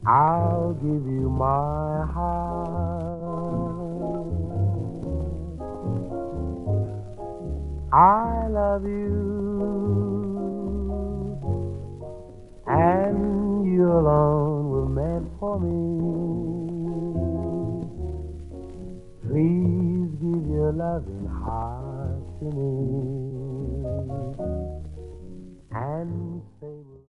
I'll give you my heart. I love you, and you alone were meant for me. Please give your loving heart to me and say